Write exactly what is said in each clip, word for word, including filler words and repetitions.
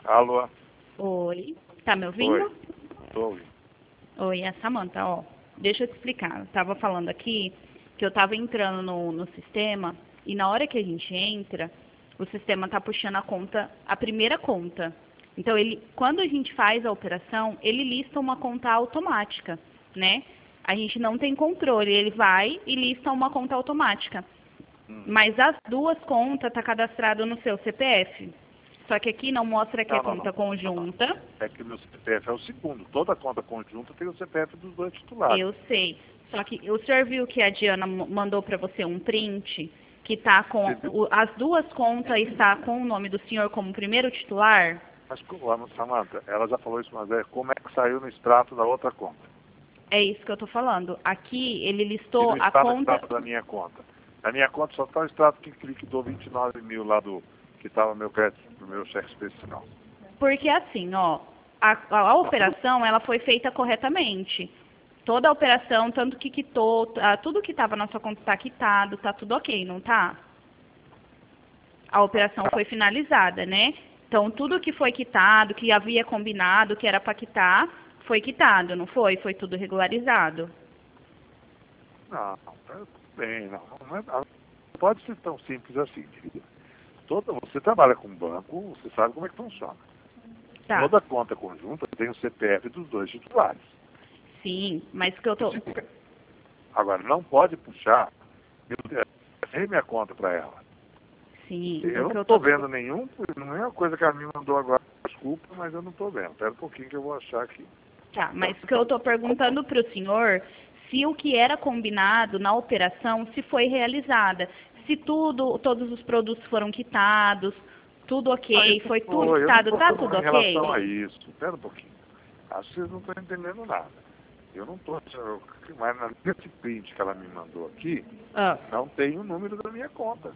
Alô? Oi. Tá me ouvindo? Oi. Tô ouvindo. Oi, é a Samanta, ó. Deixa eu te explicar. Eu tava falando aqui que eu tava entrando no, no sistema e na hora que a gente entra, o sistema tá puxando a conta, a primeira conta. Então, ele, quando a gente faz a operação, ele lista uma conta automática, né? A gente não tem controle, ele vai e lista uma conta automática. Hum. Mas as duas contas tá cadastrado no seu C P F. Só que aqui não mostra que não, é não, conta não, conjunta. não, não. É que o meu C P F é o segundo. Toda conta conjunta tem o C P F dos dois titulares. Eu sei. Só que o senhor viu que a Diana mandou para você um print que tá com o, as duas contas está com o nome do senhor como primeiro titular? Mas, Samanta, ela já falou isso, mas é como é que saiu no extrato da outra conta? É isso que eu tô falando. Aqui ele listou e a está conta... no extrato da minha conta. Na minha conta só está o extrato que liquidou vinte e nove mil lá do... que estava no meu crédito, no meu cheque especial. Porque assim, ó, a, a, a operação ela foi feita corretamente. Toda a operação, tanto que quitou, tá, tudo que estava na sua conta está quitado, tá tudo ok, não tá? A operação foi finalizada, né? Então, tudo que foi quitado, que havia combinado, que era para quitar, foi quitado, não foi? Foi tudo regularizado. Não, não, bem, não, não, é, não pode ser tão simples assim, querida. Toda, você trabalha com banco, você sabe como é que funciona. Tá. Toda conta conjunta tem o C P F dos dois titulares. Sim, mas que eu tô... Agora, não pode puxar, eu dei minha conta para ela. Sim. Eu não estou vendo nenhum, não é uma coisa que ela me mandou agora, desculpa, mas eu não estou vendo. Espera um pouquinho que eu vou achar aqui. Tá, mas o que eu estou perguntando para o senhor, se o que era combinado na operação, se foi realizada. Se tudo, todos os produtos foram quitados, tudo ok, ah, foi foi, tudo quitado, tá tudo em ok? Em relação a isso, espera um pouquinho. Acho que vocês não estão entendendo nada. Eu não estou, mas nesse print que ela me mandou aqui, ah. não tem o número da minha conta.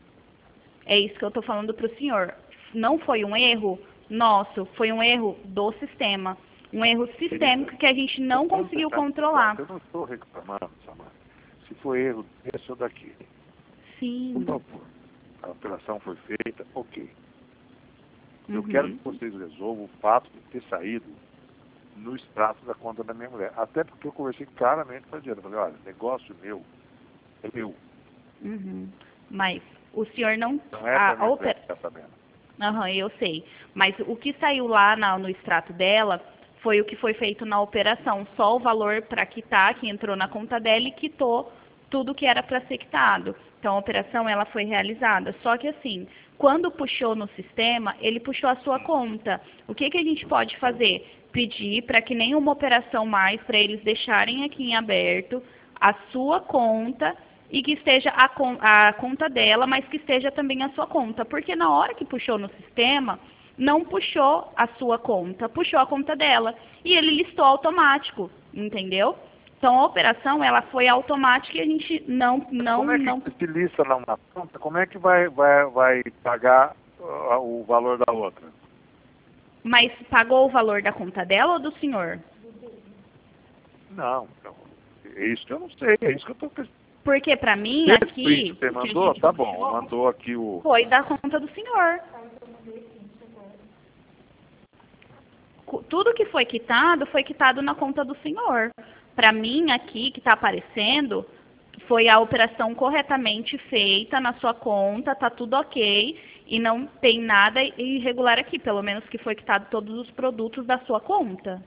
É isso que eu estou falando para o senhor. Não foi um erro nosso, foi um erro do sistema. Um erro sistêmico que a gente não conseguiu controlar. Eu não estou reclamando, Samara. Se foi erro desse ou daqui. Sim. Por favor. A operação foi feita, ok. Eu Uhum. quero que vocês resolvam o fato de ter saído no extrato da conta da minha mulher. Até porque eu conversei claramente com a Diana. Falei, olha, negócio meu é meu. Uhum. Mas o senhor não... Não é a, para mim opera... ficar sabendo. Aham, eu sei. Mas o que saiu lá na, no extrato dela foi o que foi feito na operação. Só o valor para quitar, que entrou na conta dela e quitou tudo que era para ser quitado. Então, a operação ela foi realizada. Só que assim, quando puxou no sistema, ele puxou a sua conta. O que, que a gente pode fazer? Pedir para que nenhuma operação mais, para eles deixarem aqui em aberto a sua conta e que esteja a, con a conta dela, mas que esteja também a sua conta. Porque na hora que puxou no sistema, não puxou a sua conta, puxou a conta dela. E ele listou automático, entendeu? Então, a operação ela foi automática e a gente não... não como é que não... se lista lá uma conta, como é que vai, vai, vai pagar uh, o valor da outra? Mas pagou o valor da conta dela ou do senhor? Não, não. É isso que eu não sei, é isso que eu estou pensando. Porque para mim, Esse aqui... print que você mandou, gente... tá bom, mandou aqui o... Foi da conta do senhor. Tudo que foi quitado, foi quitado na conta do senhor. Para mim, aqui, que está aparecendo, foi a operação corretamente feita na sua conta, tá tudo ok, e não tem nada irregular aqui, pelo menos que foi quitado todos os produtos da sua conta.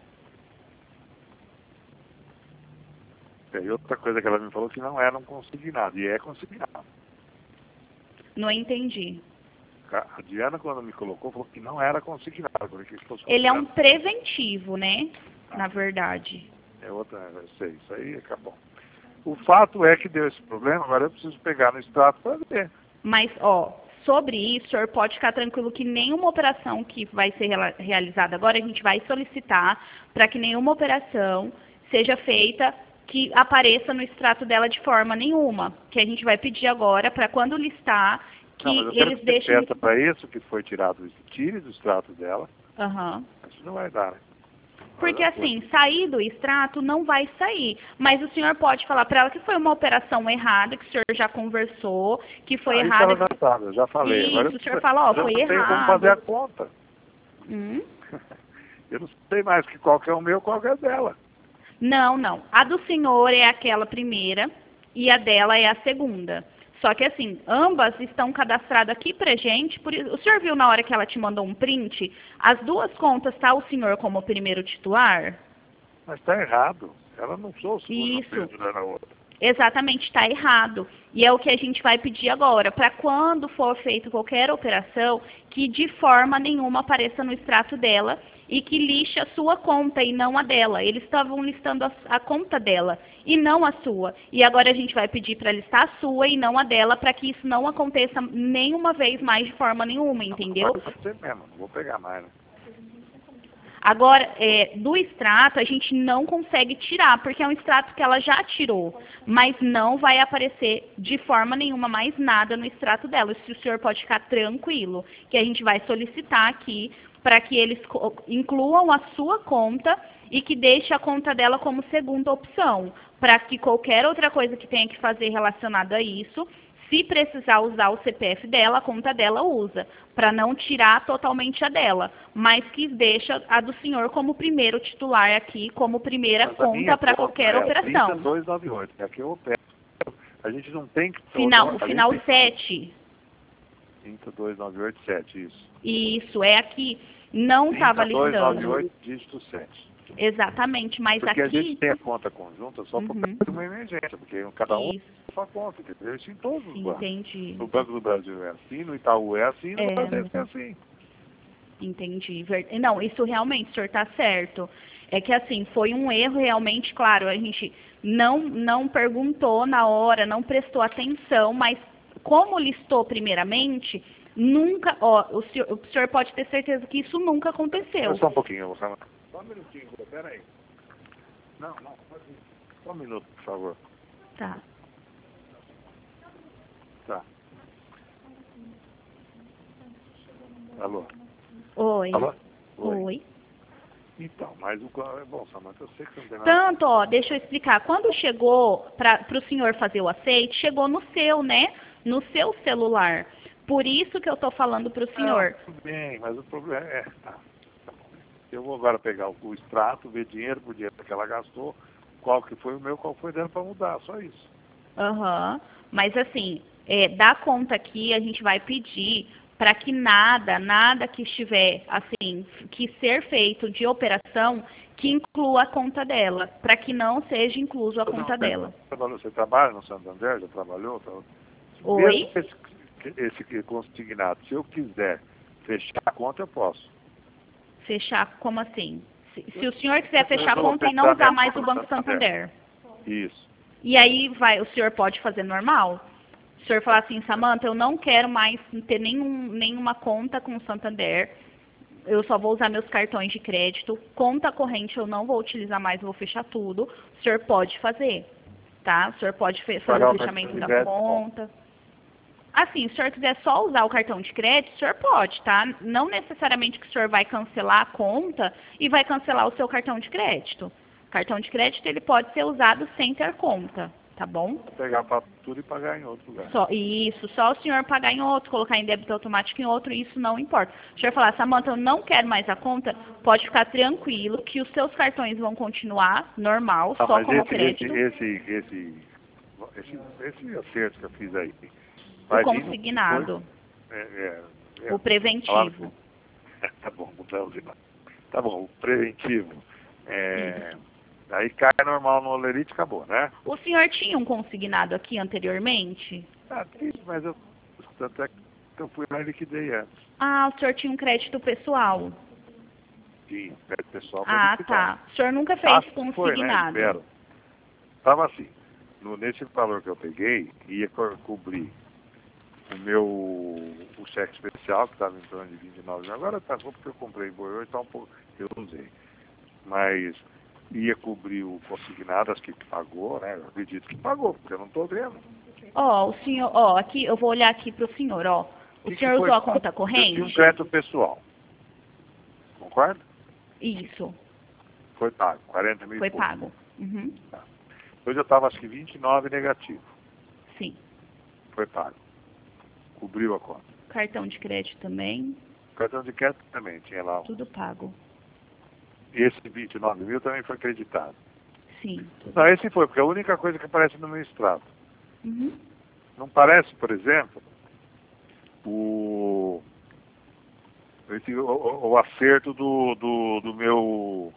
E outra coisa que ela me falou que não era um consignado, e é consignado. Não entendi. A Diana, quando me colocou, falou que não era consignado. Porque se fosse Ele é um consignado... preventivo, né? Na verdade. É outra, eu sei, isso aí acabou. O fato é que deu esse problema, agora eu preciso pegar no extrato para ver. Mas, ó, sobre isso, o senhor pode ficar tranquilo que nenhuma operação que vai ser realizada agora, a gente vai solicitar para que nenhuma operação seja feita que apareça no extrato dela de forma nenhuma. Que a gente vai pedir agora para quando listar, que não, mas eu eles deixem... peça para isso que foi tirado, tire do extrato dela. Aham. Isso não vai dar, né? Porque assim, sair do extrato não vai sair. Mas o senhor pode falar para ela que foi uma operação errada, que o senhor já conversou, que foi ah, errada. Isso ela já sabe, eu já falei. Isso, agora o senhor fala, ó, foi errado. errado. Vamos fazer a conta. Hum? Eu não sei mais que qual que é o meu, qual que é dela. Não, não. A do senhor é aquela primeira e a dela é a segunda. Só que assim, ambas estão cadastradas aqui pra gente. Por isso, o senhor viu na hora que ela te mandou um print? As duas contas tá o senhor como primeiro titular? Mas está errado. Ela não sou seguro Isso. na outra. Exatamente, está errado. E é o que a gente vai pedir agora, para quando for feita qualquer operação, que de forma nenhuma apareça no extrato dela e que lixe a sua conta e não a dela. Eles estavam listando a, a conta dela e não a sua. E agora a gente vai pedir para listar a sua e não a dela, para que isso não aconteça nenhuma vez mais de forma nenhuma, entendeu? Pode ser mesmo, não vou pegar mais, né? Agora, é, do extrato, a gente não consegue tirar, porque é um extrato que ela já tirou, mas não vai aparecer de forma nenhuma mais nada no extrato dela. Isso o senhor pode ficar tranquilo, que a gente vai solicitar aqui para que eles incluam a sua conta e que deixe a conta dela como segunda opção, para que qualquer outra coisa que tenha que fazer relacionada a isso, se precisar usar o C P F dela, a conta dela usa, para não tirar totalmente a dela, mas que deixa a do senhor como primeiro titular aqui, como primeira Mas a conta minha para conta qualquer é operação. trinta e dois noventa e oito, é aqui eu opero. A gente não tem que... Final, o a final gente- sete. trinta e dois noventa e oito, sete, isso. Isso, é aqui. Não estava trinta e dois noventa e listando. oito, dígito sete. Exatamente, mas Porque a aqui... gente tem a conta conjunta só para Uhum. uma emergência, porque cada um Isso, tem a sua conta, entendeu? Isso em todos os bancos. entendi. No Banco do Brasil é assim, no Itaú é assim, no É. Brasil é assim. Entendi. Ver- Não, isso realmente, o senhor está certo. É que assim, foi um erro realmente, claro, a gente não, não perguntou na hora, não prestou atenção, mas como listou primeiramente, nunca, ó, o senhor, o senhor pode ter certeza que isso nunca aconteceu. Só um pouquinho, Rossana. Só um minutinho, pera aí. Não, não, pode ir. Só um minuto, por favor. Tá. Tá. Alô? Oi. Alô? Oi. Então, mas o... Bom, Samanta, eu sei que você não tem nada... Tanto, ó, deixa eu explicar. Quando chegou para o senhor fazer o aceite, chegou no seu, né? No seu celular. Por isso que eu estou falando para o senhor. Não, tudo bem, mas o problema é... Tá, tá bom. Eu vou agora pegar o, o extrato, ver dinheiro por dinheiro que ela gastou, qual que foi o meu, qual foi dela para mudar, só isso. Aham. Mas assim, é, da conta aqui, a gente vai pedir para que nada, nada que estiver, assim, que ser feito de operação, que inclua a conta dela, para que não seja incluso a conta Não, dela. Você trabalha no Santander? Já trabalhou? Tá? Oi? Mesmo esse, esse consignado, se eu quiser fechar a conta, eu posso. Fechar, como assim? Se, se o senhor quiser fechar a Eu vou conta e não fechar usar minha mais o conta Banco no Santander. Santander. Isso. E aí vai, o senhor pode fazer normal? O senhor falar assim, Samanta, eu não quero mais ter nenhum, nenhuma conta com o Santander, eu só vou usar meus cartões de crédito, conta corrente eu não vou utilizar mais, eu vou fechar tudo. O senhor pode fazer, tá? O senhor pode fe- fazer Pagar o o fechamento cartão de da crédito, conta. Assim, se o senhor quiser só usar o cartão de crédito, o senhor pode, tá? Não necessariamente que o senhor vai cancelar a conta e vai cancelar o seu cartão de crédito. O cartão de crédito ele pode ser usado sem ter conta, tá bom? Pegar a fatura e pagar em outro lugar. Só, isso, só o senhor pagar em outro, colocar em débito automático em outro, isso não importa. Se o senhor falar, Samanta, eu não quero mais a conta, pode ficar tranquilo que os seus cartões vão continuar normal, Ah, só mas como esse, crédito. esse, esse, esse, esse, esse acerto que eu fiz aí, O vai vir no- consignado, É, é, é, o preventivo. tá bom, mudamos de nome. Tá bom, o preventivo. É, aí cai normal no olerite e acabou, né? O senhor tinha um consignado aqui anteriormente? Ah, tem, mas eu, tanto é que eu fui lá e liquidei antes. Ah, o senhor tinha um crédito pessoal. Sim, crédito pessoal pra Ah, liquidar. tá. O senhor nunca fez Ah, foi, né? consignado. Espero. Tava assim, no, nesse valor que eu peguei, ia co cobrir o meu o cheque especial, que estava em torno de vinte e nove mil. Agora tá bom porque eu comprei boi hoje, tá um pouco, eu usei. Mas ia cobrir o consignado, acho que pagou, né? Eu acredito que pagou, porque eu não estou vendo. Ó, o senhor, ó, aqui, eu vou olhar aqui para o senhor, ó. O Que que senhor foi usou a pago? conta Eu corrente? tinha um crédito pessoal. Concorda? Isso, Foi pago, quarenta mil. foi e pouco. pago. Uhum. Tá. Hoje eu estava acho que vinte e nove negativo. Sim. Foi pago. Cobriu a conta. Cartão de crédito também. cartão de crédito também tinha lá. Tudo pago. E esse vinte e nove mil também foi acreditado. Sim. Tudo. Não, esse foi, porque é a única coisa que aparece no meu extrato. Uhum. Não parece, por exemplo, o, esse, o, o, o acerto do, do, do meu...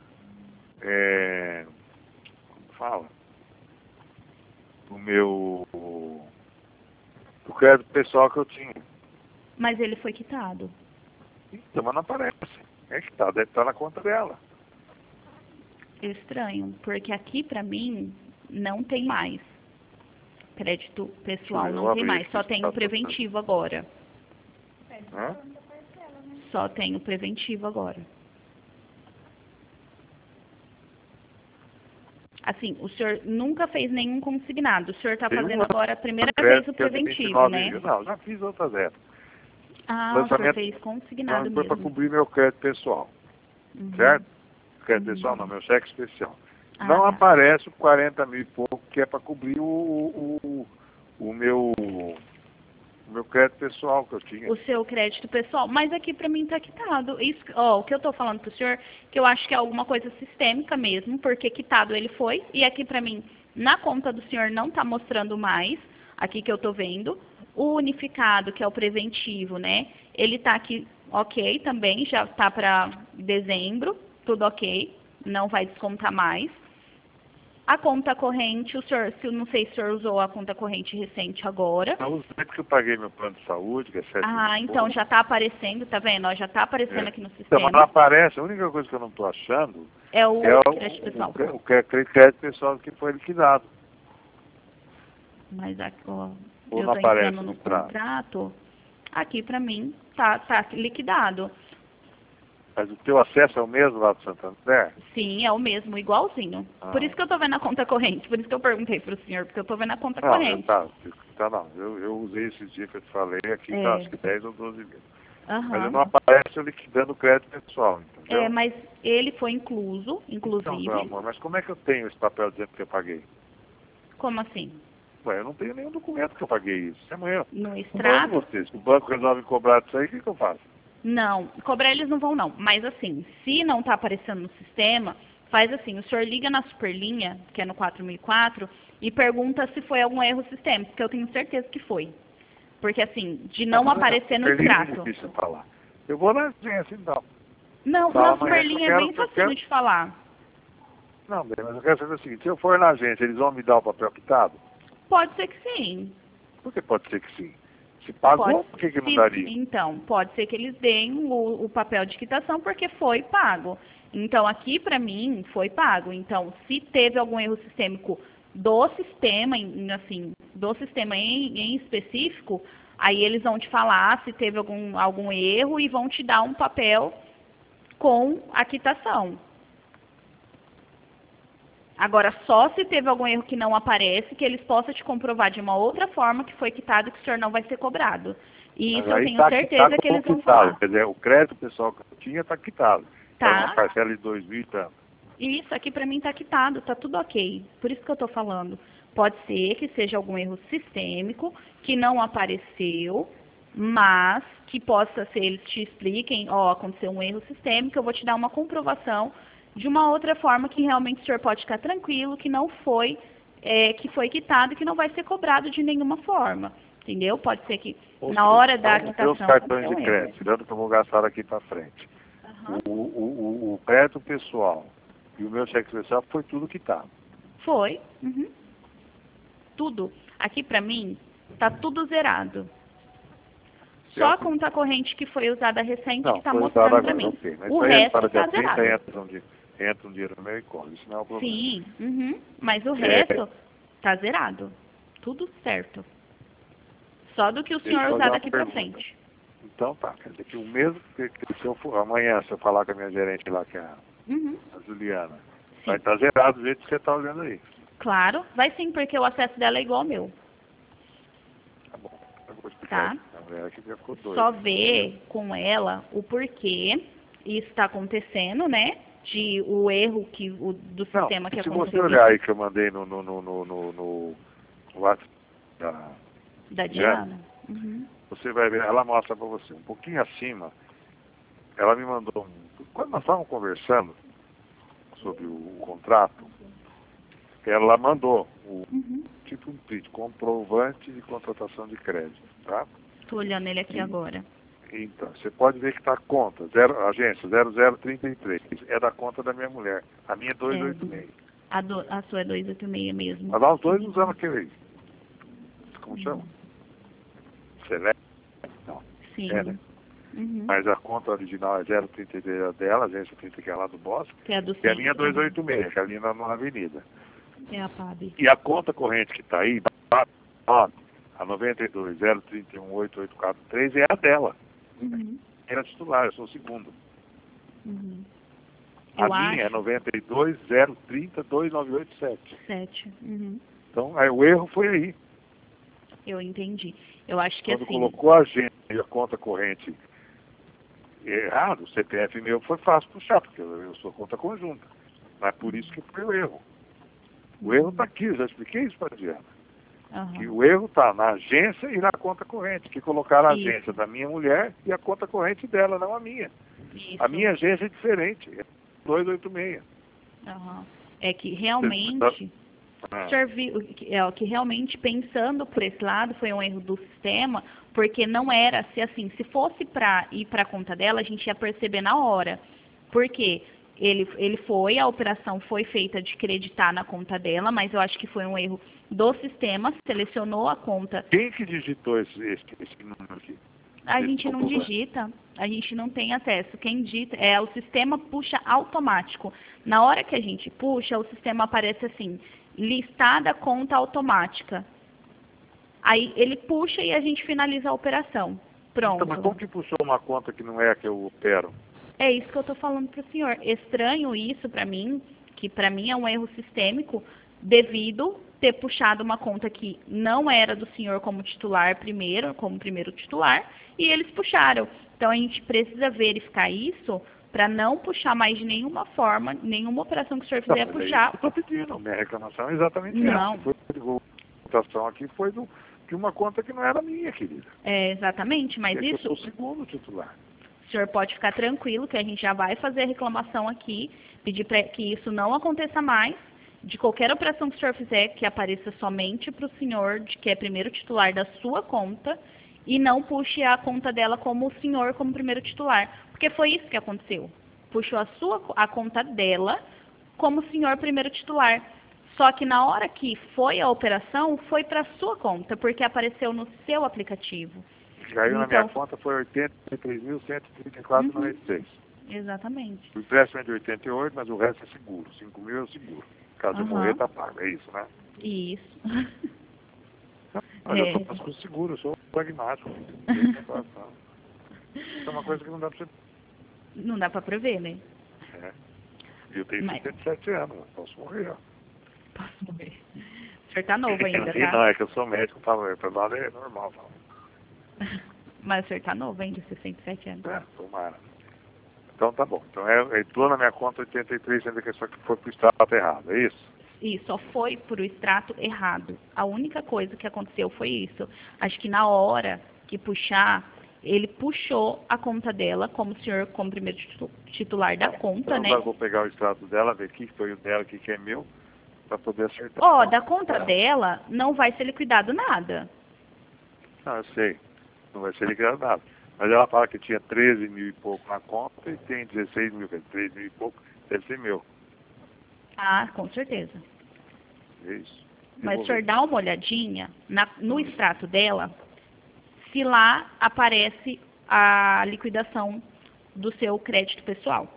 É, como fala? Do meu... do crédito pessoal que eu tinha. Mas ele foi quitado. Então, mas não aparece. É que tá, deve estar na conta dela. Estranho, porque aqui pra mim não tem mais. Crédito pessoal Eu não tem abri mais, aqui, só tem tá o preventivo agora. Hã? Só tem o preventivo agora. Assim, o senhor nunca fez nenhum consignado. O senhor está Tem um fazendo ano agora a primeira de vez crédito o que é de preventivo, vinte e nove né? mil. Não, já fiz outras épocas. Ah, o senhor Lançamento fez consignado foi para mesmo. cobrir meu crédito pessoal. Uhum. Certo? Crédito Uhum. pessoal não, meu cheque especial. Ah, Não tá. aparece o quarenta mil e pouco, que é para cobrir o, o, o, meu, o meu crédito pessoal que eu tinha. O seu crédito pessoal, mas aqui pra mim tá quitado. Isso, ó, o que eu tô falando pro senhor, que eu acho que é alguma coisa sistêmica mesmo, porque quitado ele foi, e aqui pra mim, na conta do senhor não tá mostrando mais, aqui que eu tô vendo. O unificado, que é o preventivo, né? Ele tá aqui ok também, já tá pra dezembro, tudo ok, não vai descontar mais. A conta corrente, o senhor, se eu não sei se o senhor usou a conta corrente recente agora. Eu usei porque eu paguei meu plano de saúde, que é sete Ah, mil e então pouco. já está aparecendo, tá vendo? Ó, já está aparecendo É. aqui no Então, mas não sistema. aparece, a única coisa que eu não estou achando É o é o, crédito o, pessoal. o, o crédito pessoal que foi liquidado. Mas aqui, ó, Ou eu não estou aparece entrando no no extrato. contrato, aqui para mim tá, tá liquidado. Mas o teu acesso é o mesmo lá do Santander? Sim, é o mesmo, igualzinho. Ah. Por isso que eu estou vendo a conta corrente, por isso que eu perguntei para o senhor, porque eu estou vendo a conta Não, corrente. tá, tá não. Eu, eu usei esses dias que eu te falei, aqui É. tá acho que dez ou doze mil. Aham. Mas não aparece eu liquidando o crédito pessoal, entendeu? É, mas ele foi incluso, Então, inclusive. meu amor, mas como é que eu tenho esse papel dizendo que eu paguei? Como assim? Ué, eu não tenho nenhum documento que eu paguei isso. Amanhã, No não extrato? vocês. Se o banco resolve cobrar disso aí, o que, que eu faço? Não, cobrar eles não vão não. Mas assim, se não está aparecendo no sistema, faz assim, o senhor liga na Superlinha, que é no quatro mil e quatro, e pergunta se foi algum erro sistêmico, porque eu tenho certeza que foi. Porque assim, de não aparecer no Superlinha é extrato. difícil falar. Eu vou na agência, então. Não, Fala na amanhã que eu Superlinha é quero, bem que eu facinho quero. de falar. Não, bem, mas eu quero saber o seguinte, se eu for na agência, eles vão me dar o papel quitado? Pode ser que sim. Por que pode ser que sim? Se pagou, Pode, por que, que não se- daria? Então, pode ser que eles deem o, o papel de quitação porque foi pago. Então, aqui para mim foi pago. Então, se teve algum erro sistêmico do sistema, em- assim, do sistema em, em específico, aí eles vão te falar se teve algum, algum erro e vão te dar um papel com a quitação. Agora, só se teve algum erro que não aparece, que eles possam te comprovar de uma outra forma que foi quitado, que o senhor não vai ser cobrado. E isso eu Aí tenho tá certeza quitado que eles como vão quitado. falar. Quer dizer, o crédito pessoal que eu tinha está quitado. Tá uma Tá? parcela de dois mil e tanto. E isso aqui pra mim tá quitado, tá tudo ok. Por isso que eu tô falando. Pode ser que seja algum erro sistêmico, que não apareceu, mas que possa ser, eles te expliquem, ó, aconteceu um erro sistêmico, eu vou te dar uma comprovação de uma outra forma que realmente o senhor pode ficar tranquilo, que não foi, é, que foi quitado e que não vai ser cobrado de nenhuma forma. Entendeu? Pode ser que Ou na seja, hora da então, quitação os meus cartões aconteceu de um erro. crédito, tirando que eu vou gastar daqui para frente. Aham. O, o, o, o crédito pessoal e o meu cheque especial foi tudo quitado. Foi. Uhum. Tudo. Aqui pra mim, tá tudo zerado. Só a conta corrente que foi usada recente Não, que tá foi mostrando usado pra agora, mim. ok. Mas O isso aí é resto para tá dia trinta, zerado. entra um, dia, entra um dinheiro no meu e corre. Isso não é o problema. Sim, uhum. Mas o É. resto tá zerado. Tudo certo. Só do que o Deixa senhor eu fazer usar uma daqui pra pergunta. frente. Então tá, quer dizer que o mesmo que, que se eu for, amanhã, se eu falar com a minha gerente lá, que é a, Uhum. a Juliana, Sim. vai estar zerado do jeito que você está olhando aí. Claro, vai sim, porque o acesso dela é igual ao meu. Tá bom, eu vou explicar Tá? isso. A mulher aqui já ficou doida. Só ver com ela o porquê isso está acontecendo, né? De o erro que, o, do Não, sistema que se aconteceu. você olhar aí que eu mandei no, no, no, no, no, no WhatsApp da Da Diana, Diana. Uhum. você vai ver, ela mostra para você, um pouquinho acima, ela me mandou um... Quando nós estávamos conversando sobre o, o contrato, ela mandou o Uhum. tipo um print, comprovante de contratação de crédito, tá? Tô olhando ele aqui E, agora. então, você pode ver que está a conta, zero, agência zero zero trinta e três, é da conta da minha mulher. A minha é duzentos e oitenta e seis. A, do, a sua é duzentos e oitenta e seis mesmo. Mas nós dois usamos aquele, como chama? Select? Não, Sim. é, né? Uhum. Mas a conta original é zero trinta e três dela, a agência trinta que é lá do Bosque, Que é a do e a minha é centro. duzentos e oitenta e seis, que é ali na, na avenida. É a P A B. E a conta corrente que está aí, a noventa e dois, zero trinta e um, oito oito quatro três, é a dela. Uhum. Era titular, eu sou o segundo. Uhum. A Eu minha é acho. noventa e dois, zero trinta, dois nove oito sete. Sete. Uhum. Então, aí, o erro foi aí. Eu entendi. Eu acho que Quando assim. colocou a agência e a conta corrente errado, o C P F meu foi fácil puxar, porque eu, eu sou conta conjunta. Mas por isso que foi o erro. O erro está aqui, eu já expliquei isso para a Diana. Uhum. Que o erro está na agência e na conta corrente, que colocaram a Isso. agência da minha mulher e a conta corrente dela, não a minha. Isso. A minha agência é diferente, é duzentos e oitenta e seis. Uhum. É que realmente. Ah. O senhor viu, é, que realmente pensando por esse lado foi um erro do sistema, porque não era se assim, se fosse para ir para a conta dela, a gente ia perceber na hora. Porque ele, ele foi, a operação foi feita de creditar na conta dela, mas eu acho que foi um erro do sistema, selecionou a conta. Quem que digitou esse, esse, esse número aqui? A Esse gente não comprovante? digita, a gente não tem acesso. Quem digita, é, o sistema puxa automático. Na hora que a gente puxa, o sistema aparece assim, listada conta automática. Aí ele puxa e a gente finaliza a operação. Pronto. Então, mas como que puxou uma conta que não é a que eu opero? É isso que eu estou falando para o senhor. Estranho isso para mim, que para mim é um erro sistêmico, devido ter puxado uma conta que não era do senhor como titular primeiro, como primeiro titular, e eles puxaram. Então a gente precisa verificar isso para não puxar mais de nenhuma forma, nenhuma operação que o senhor Não, fizer mas é puxar. isso que eu estou pedindo. Minha reclamação é exatamente Não. essa. Foi a votação aqui foi do, de uma conta que não era minha, querida. É, exatamente, mas é isso... Eu sou o segundo titular. O senhor pode ficar tranquilo que a gente já vai fazer a reclamação aqui, pedir para que isso não aconteça mais, de qualquer operação que o senhor fizer, que apareça somente para o senhor, de que é primeiro titular da sua conta, e não puxe a conta dela como o senhor como primeiro titular. Porque foi isso que aconteceu. Puxou a, sua, a conta dela como senhor primeiro titular. Só que na hora que foi a operação, foi para a sua conta, porque apareceu no seu aplicativo. Caiu então, na minha conta foi oitenta e três mil cento e trinta e quatro reais e noventa e seis. Uhum. Exatamente. O empréstimo é de oitenta e oito, mas o resto é seguro. cinco mil é o seguro. Caso Uhum. eu morrer, tá pago. É isso, né? Isso. Mas é. eu faço com seguro, eu sou pragmático. Isso é uma coisa que não dá pra você... Não dá pra prever, né? É. E eu tenho Mas... setenta e sete anos, eu posso morrer, ó. Posso morrer. O senhor tá novo ainda, tá? Não, é que eu sou médico, tá? Pra lá é normal, tá? Mas o senhor tá novo ainda, sessenta e sete anos. É, tomara. Então tá bom. Então é, entrou na minha conta oitenta e três, sendo que só que foi pro extrato errado, é isso? E só foi pro extrato errado. A única coisa que aconteceu foi isso. Acho que na hora que puxar, ele puxou a conta dela, como o senhor, como primeiro titular da conta, então, né? Agora eu vou pegar o extrato dela, ver aqui, que foi o dela aqui que é meu, para poder acertar. Ó, oh, da conta dela não vai ser liquidado nada. Não, eu sei. Não vai ser liquidado nada. Mas ela fala que tinha treze mil e pouco na conta e tem dezesseis mil, treze mil e pouco, deve ser meu. Ah, com certeza. É isso. Mas o senhor dá uma olhadinha na, no extrato dela, se lá aparece a liquidação do seu crédito pessoal.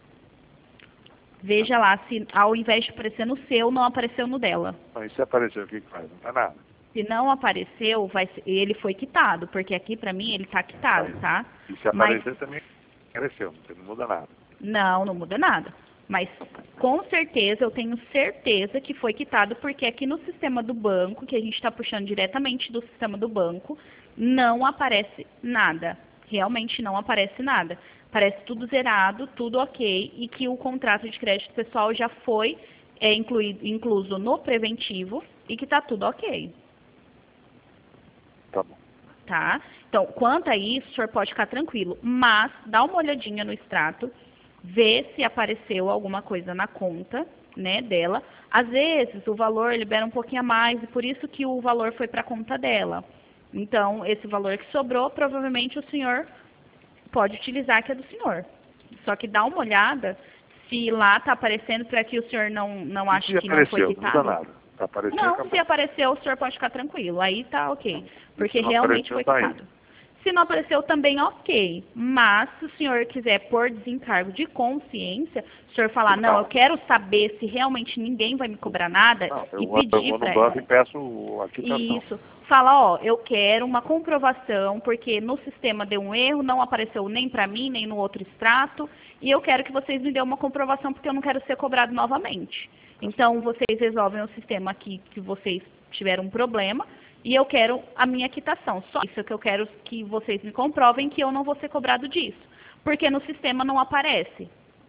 Veja lá se ao invés de aparecer no seu, não apareceu no dela. Mas se apareceu, o que que faz? Não dá nada. Se não apareceu, vai ser, ele foi quitado, porque aqui para mim ele está quitado, tá? E se aparecer Mas... também apareceu, não muda nada. Não, não muda nada. Mas com certeza, eu tenho certeza que foi quitado, porque aqui no sistema do banco, que a gente está puxando diretamente do sistema do banco, não aparece nada. Realmente não aparece nada. Parece tudo zerado, tudo ok, e que o contrato de crédito pessoal já foi é, incluído, incluso no preventivo e que está tudo ok. Tá bom. Tá? Então, quanto a isso, o senhor pode ficar tranquilo, mas dá uma olhadinha no extrato, vê se apareceu alguma coisa na conta, né, dela. Às vezes, o valor libera um pouquinho a mais, e por isso que o valor foi para a conta dela. Então, esse valor que sobrou, provavelmente o senhor pode utilizar, que é do senhor. Só que dá uma olhada se lá está aparecendo, para que o senhor não, não ache que não foi quitado. Não, nada. Tá aparecendo, não, acabou. Se apareceu, o senhor pode ficar tranquilo. Aí tá ok. Porque se realmente apareceu, foi tá quitado. aí. Se não apareceu, também ok. Mas, se o senhor quiser pôr desencargo de consciência, o senhor falar, não, eu quero saber se realmente ninguém vai me cobrar nada, não, eu e vou, pedir eu vou no para banco ela. e peço a quitação. Isso. Fala, ó, eu quero uma comprovação, porque no sistema deu um erro, não apareceu nem para mim, nem no outro extrato, e eu quero que vocês me dêem uma comprovação, porque eu não quero ser cobrado novamente. Então, vocês resolvem o sistema aqui que vocês tiveram um problema, e eu quero a minha quitação. Só isso que eu quero que vocês me comprovem que eu não vou ser cobrado disso. Porque no sistema não aparece.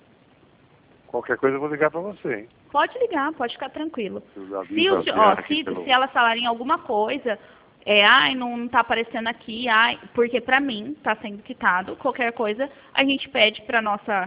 Qualquer coisa eu vou ligar para você, hein? Pode ligar, pode ficar tranquilo. Se, Se, o, ó, se, pelo... se elas falarem alguma coisa, é, ai, não está aparecendo aqui, ai, porque para mim está sendo quitado, qualquer coisa, a gente pede para nossa,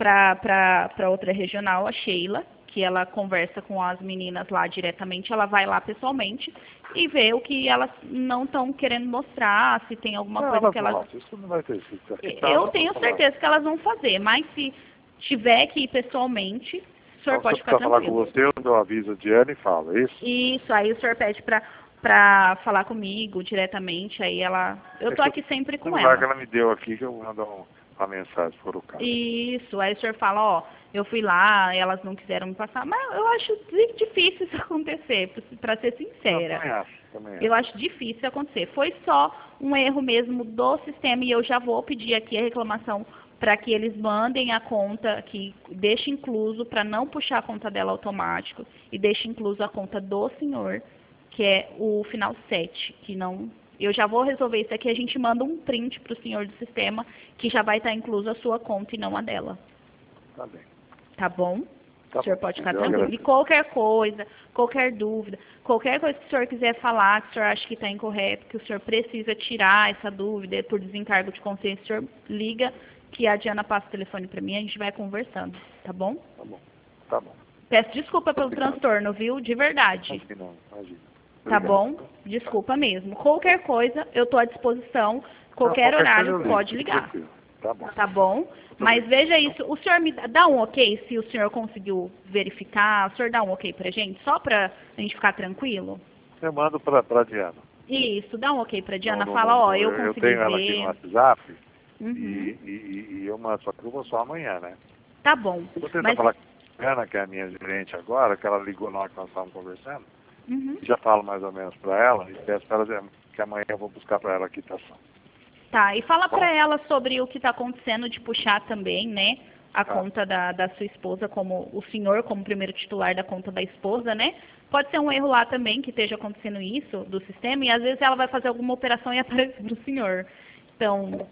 para outra regional, a Sheila, que ela conversa com as meninas lá diretamente, ela vai lá pessoalmente e vê o que elas não estão querendo mostrar, se tem alguma não, coisa elas que elas... Não, isso não vai ter sido. Eu tenho certeza que elas vão fazer, mas se tiver que ir pessoalmente, o senhor então, pode se ficar falar tranquilo. com você, eu dou aviso a Diana e falo, é isso? Isso, aí o senhor pede para para falar comigo diretamente, aí ela... Eu tô é aqui sempre com ela. ela. que ela me deu aqui, que eu vou mandar um, uma mensagem, se for o caso. Isso, aí o senhor fala, ó, eu fui lá, elas não quiseram me passar, mas eu acho difícil isso acontecer, para ser sincera. Eu também acho, também acho. Eu acho difícil acontecer. Foi só um erro mesmo do sistema e eu já vou pedir aqui a reclamação para que eles mandem a conta, que deixe incluso, para não puxar a conta dela automático, e deixe incluso a conta do senhor, que é o final sete, que não... Eu já vou resolver isso aqui, a gente manda um print para o senhor do sistema, que já vai estar incluso a sua conta e não a dela. Tá bem. Tá bom? Tá o senhor bom. pode ficar Eu tranquilo. agradeço. E qualquer coisa, qualquer dúvida, qualquer coisa que o senhor quiser falar, que o senhor acha que está incorreto, que o senhor precisa tirar essa dúvida por desencargo de consciência, o senhor liga, que a Diana passa o telefone para mim e a gente vai conversando, tá bom? Tá bom. Tá bom. Peço desculpa pelo Obrigado. transtorno, viu? De verdade. Imagina, imagina. Tá Obrigado. bom? Desculpa mesmo. Qualquer coisa, eu estou à disposição. Qualquer, Não, qualquer horário, coisa eu pode ligo, ligar. tranquilo. Tá bom. Tá bom? Mas veja isso. O senhor me dá, dá um ok se o senhor conseguiu verificar? O senhor dá um ok pra gente? Só pra a gente ficar tranquilo? Eu mando pra, pra Diana. Isso, dá um ok pra Diana. Não, não, Fala, não, ó, não, eu eu consegui tenho ela ver. aqui no WhatsApp Uhum. e, e, e eu mando, só que eu vou só amanhã, né? Tá bom. Eu vou tentar Mas... falar com a Diana, que é a minha gerente agora, que ela ligou na hora que nós estávamos conversando. Uhum. Já falo mais ou menos pra ela e peço pra ela dizer que amanhã eu vou buscar pra ela a quitação. Tá, e fala Bom. pra ela sobre o que tá acontecendo de puxar também, né? A Tá. conta da, da sua esposa, como o senhor, como primeiro titular da conta da esposa, né? Pode ser um erro lá também que esteja acontecendo isso do sistema, e às vezes ela vai fazer alguma operação e aparece do senhor. Então,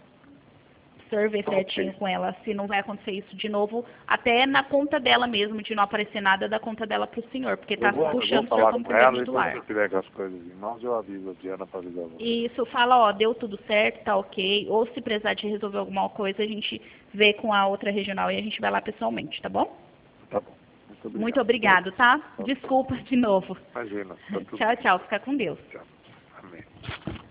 o senhor vê certinho com ela se não vai acontecer isso de novo, até na conta dela mesmo, de não aparecer nada da conta dela pro senhor, porque tá Eu vou, puxando eu vou o senhor falar como com primeiro ela e titular. quando eu tiver com as coisas em mãos, eu aviso a Diana pra avisar você. Isso, fala, ó, deu tudo certo, tá ok. Ou se precisar de resolver alguma coisa, a gente vê com a outra regional e a gente vai lá pessoalmente, tá bom? Tá bom. Muito obrigado. Muito obrigado, tá? Desculpa de novo. Imagina. Tá tudo Tchau, tchau. Fica com Deus. Tchau. Amém.